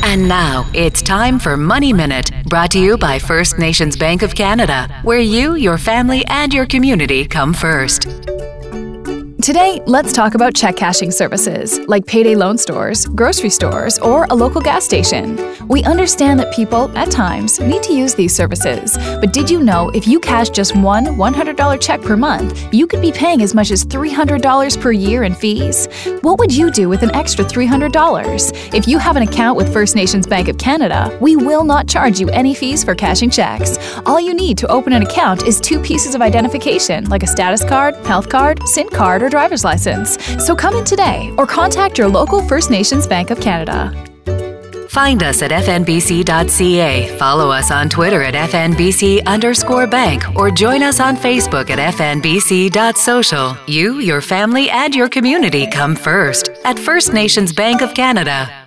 And now, it's time for Money Minute, brought to you by First Nations Bank of Canada, where you, your family, and your community come first. Today, let's talk about check cashing services like payday loan stores, grocery stores, or a local gas station. We understand that people, at times, need to use these services. But did you know if you cash just one $100 check per month, you could be paying as much as $300 per year in fees? What would you do with an extra $300? If you have an account with First Nations Bank of Canada, we will not charge you any fees for cashing checks. All you need to open an account is 2 pieces of identification, like a status card, health card, SIN card, or driver's license. So come in today or contact your local First Nations Bank of Canada. Find us at fnbc.ca, follow us on Twitter at FNBC_bank, or join us on Facebook at fnbc.social. You, your family, and your community come first at First Nations Bank of Canada.